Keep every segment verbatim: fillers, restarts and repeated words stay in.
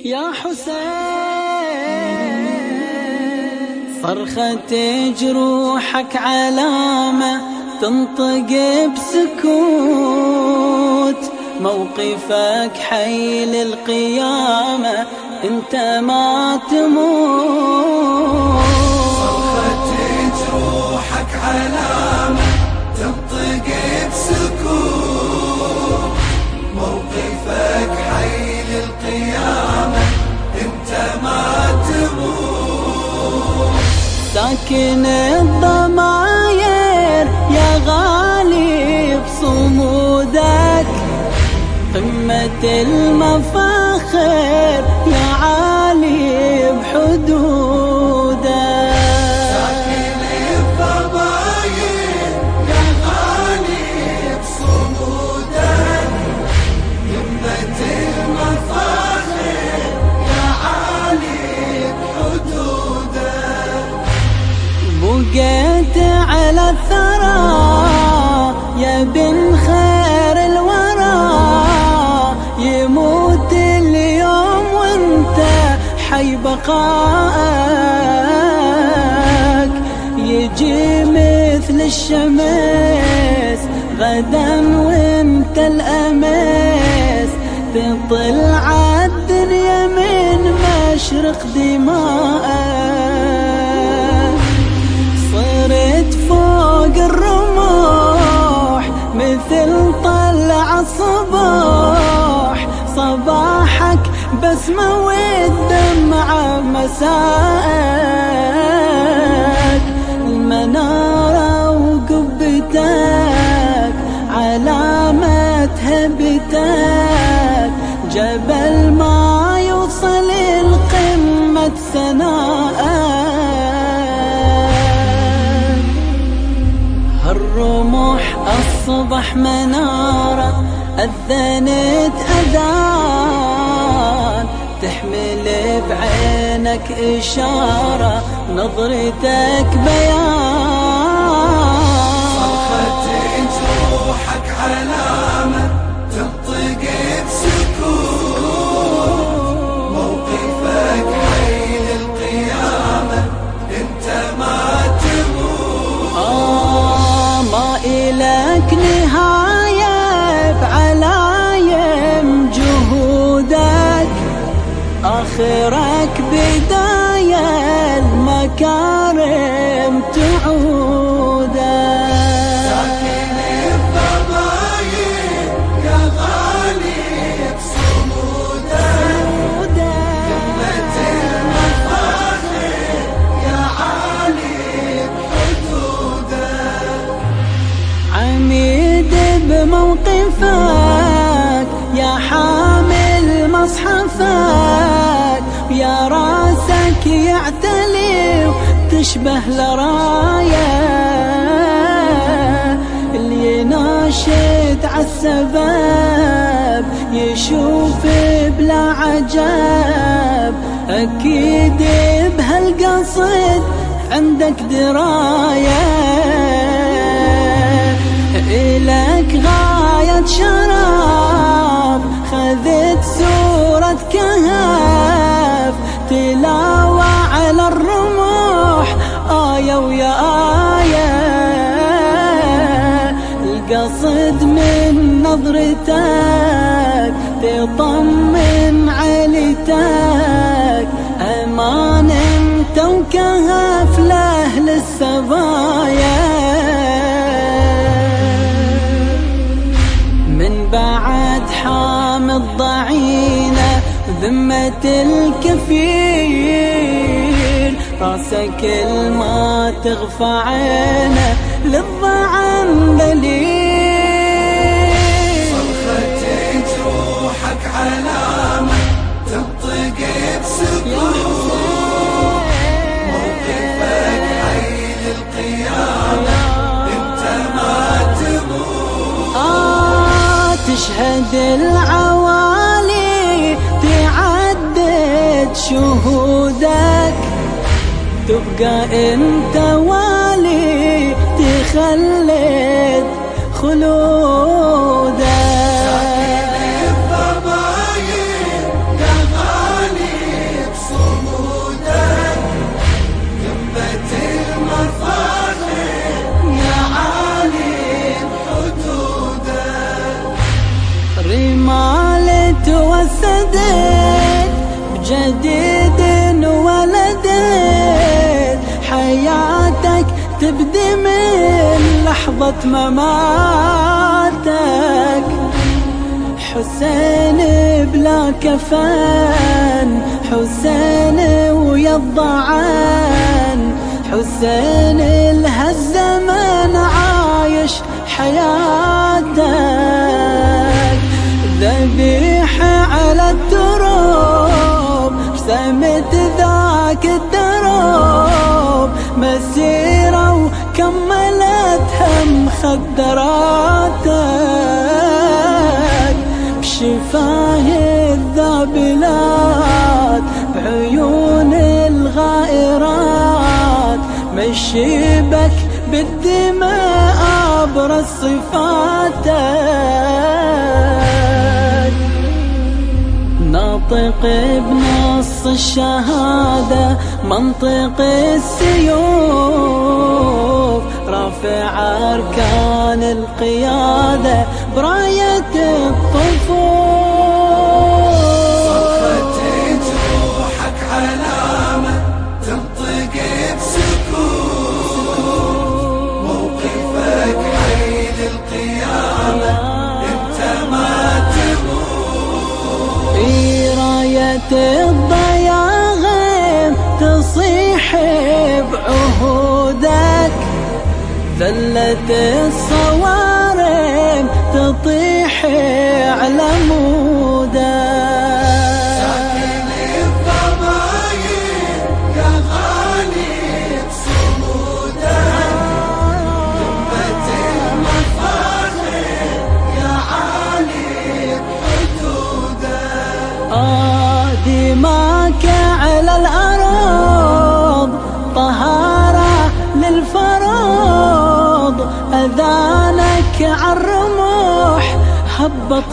يا حسين. صرخة جروحك علامة تنطق بسكوت، موقفك حي للقيامة انت ما تموت. صرخة جروحك علامة تنطق بسكوت، موقفك حي للقيامة انت ما تموت. ساكن الضماير يا غالي بصمودك، قمة المفاخر يا عالي بحدودك. ساكن الضماير يا غالي بصمودك، قمة المفاخر يا عالي بحدودك. بقيت على الثرى يا بن خير الورى، يموت اليوم وانت حي بقائك، يجي مثل الشمس غدا وانت الأمس، تطل عالدنيا من مشرق دمائك. صرت فوق الرموح مثل طلع الصباح، صباحك بسمة والدمعة مساءك، المنارة وقبتك علامة هبتك، جبل ما يوصل القمة سنائك. هالرموح الصبح منارة أذنت أذان، تحمل بعينك إشارة نظرتك بيان. صرخة جروحك علامة تنطق بسكوت، موقفك حي للقيامة انت ما تموت. آه ما إلك نهاية بعلايم جهودك، آخرك بداية المكارم تعودك. ساكن الضماير يا غالي بصمودك، قمة المفاخر يا عالي بحدودك. عميد بموقفك يا حامل مصحفك، يا راسك يعتلي وتشبه لرايا، اللي يناشد عالسبب يشوف بلا عجب، أكيد بهالقصد عندك دراية. إلك غاية شرف خذت سورة كهف، تلاوى على الرموح آية ويا آية، القصد من نظرتك تطمن عيلتك، أمان انت وكهف لأهل السبايا. من بعد حامد ضعينة ذمة الكفيل، راسك الما تغفى عينه للضعن دليل. صرخة جروحك علامة تنطق بسكوت، موقفك حي للقيامة انت ما تموت. آه تشهد العوالي تعدد شهودك، تبقى انت والي تخلد خلودك. ساكن الضماير يا غالي رمال توسدت بجديد ولدت، حياتك تبدي من لحظة مماتك. حسين بلا كفن، حسين ويا الضعن، حسين لهالزمن عايش حياتك. ذبيح على الدروب رسمت ذاك الدروب، مسيرة وكملتها مخدراتك. بشفاه الذابلات بعيون الغائرات، مشيبك بالدماء أبرز صفاتك. ناطق بنص الشهادة منطق السيوف، رافع أركان القيادة براية الطفوف. صرخة جروحك علامة تنطق بسكون، موقفك حي للقيامة انت ما تموت. في راية الضياغم تصيح بعهودك، ذلة الصوارم تطيح على مودك. ساكن الضماير يا غالي بصمودك، قمة المفاخر يا عالي بحدودك. آه دماك على الأرض طهارة للفرض، أذانك عالرموح هبط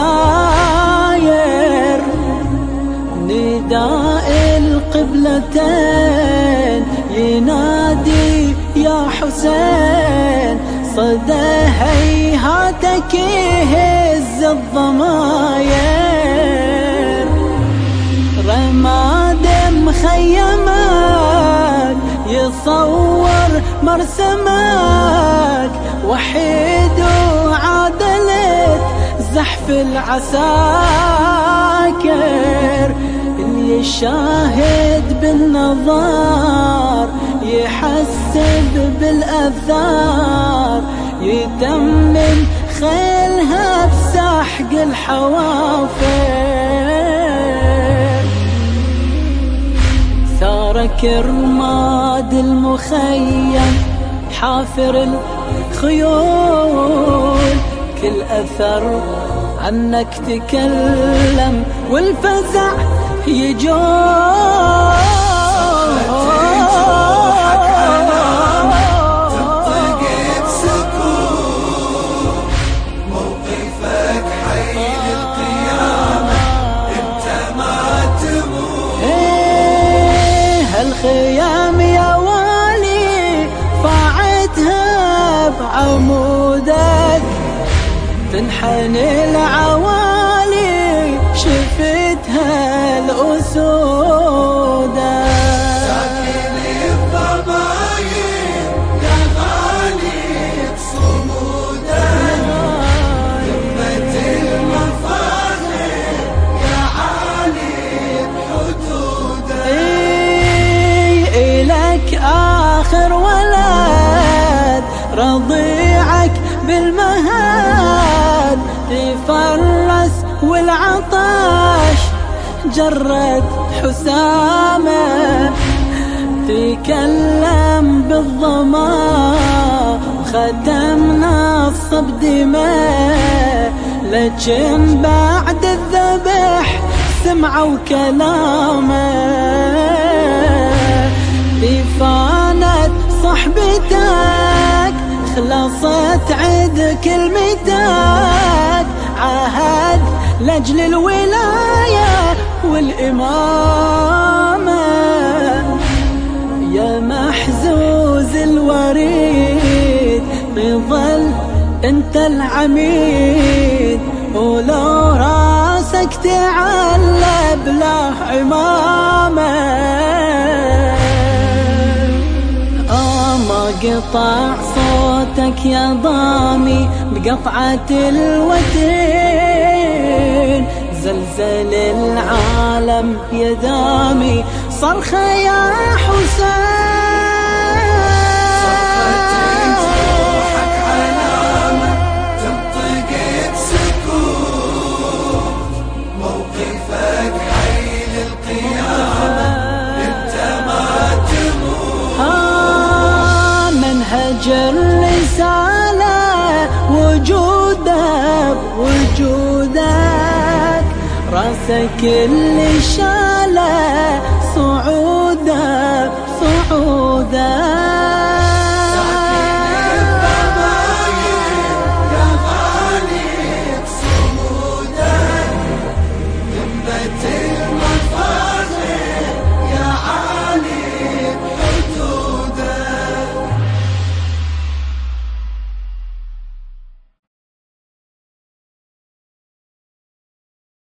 مناير. نداء القبلتين ينادي يا حسين، صدى هيهاتك يهز الضماير. رماد مخيمك يصور مرسمك، وحيد وعادلت زحف العساكر. اللي يشاهد بالنظار يحسب بالأثار، يتمم خيلها بسحق الحوافر. ثارك رماد المخيم حافر الخيول، كل أثر عنك تكلم والفزع يجول. تنطق بسكون، موقفك حي للقيامة انت ما تموت. هالخيام يا والي فاعتها بعمودك، تنحني العوالي شفتها الأسودة. ساكن الضماير يا غالي بصمودك، قمة المفاخر يا عالي بحدودك. إلك آخر ولد رضيعك بالمهد، تفرس والعطش جرد حسامه، تكلم بالظما ختمنا الصب دماء. لكن بعد الذبح سمعوا كلامه، دفانت صحبتك خلصت عد كلمتك، عهد لأجل الولاية والإمامة. يا محزوز الوريد بظل انت العميد، ولو راسك تعلى بلا عمامة. ما قطع صوتك يا ضامي بقطعة الوتين، زلزل العالم يا دامي صرخة يا حسين. روحك علامة تنطق بسكون، موقفك حي للقيامة انت ما تموت. منهج الرسالة وجودك وجودك، راسك اللي شاله صعودك صعودك.